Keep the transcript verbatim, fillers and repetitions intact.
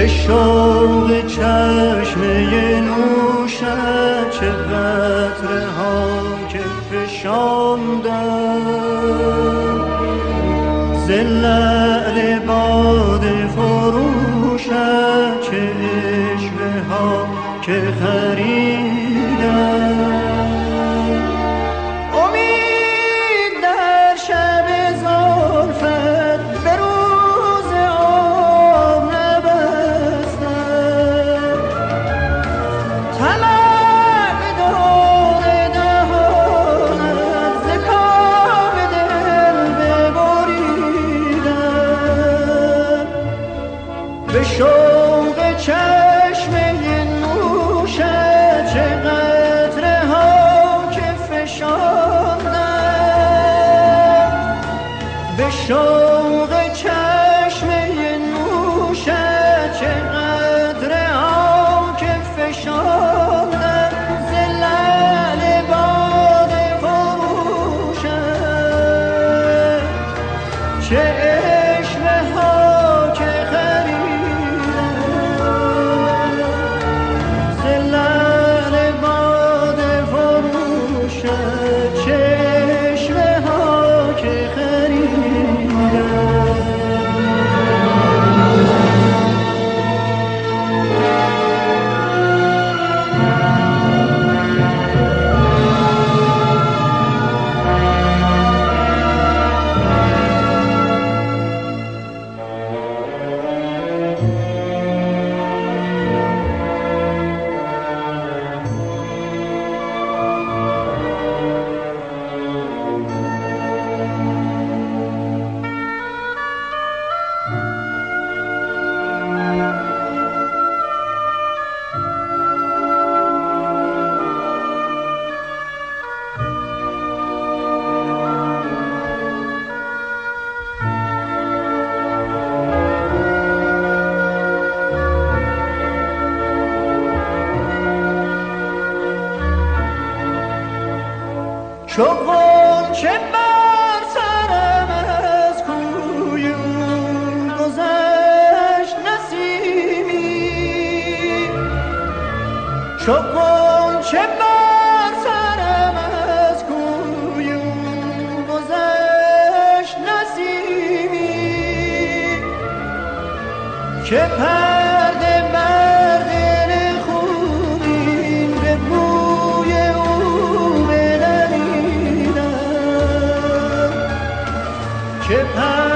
به شوق چشمه نوشت چه قطره ها که فشاندم ز لعل باده فروشت چه عشوه ها که خریدم امید در شب زلفت به روز عمر نبستم طمع به دور دهانت ز کام دل ببریدم به شوق چشمه نوشت چه قطره ها که فشاندم به شوق چشمه نوشت چه قطره ها که فشاندم ز لعل باده فروشت چه عشوه ها که خریدم ز لعل باده فروشت چه عشوه ها که خریدم چو غنچه بر سرم از کوی او گذشت نسیمی چو غنچه بر سرم از کوی او گذشت نسیمی که پرده بر دل خونین به بوی او که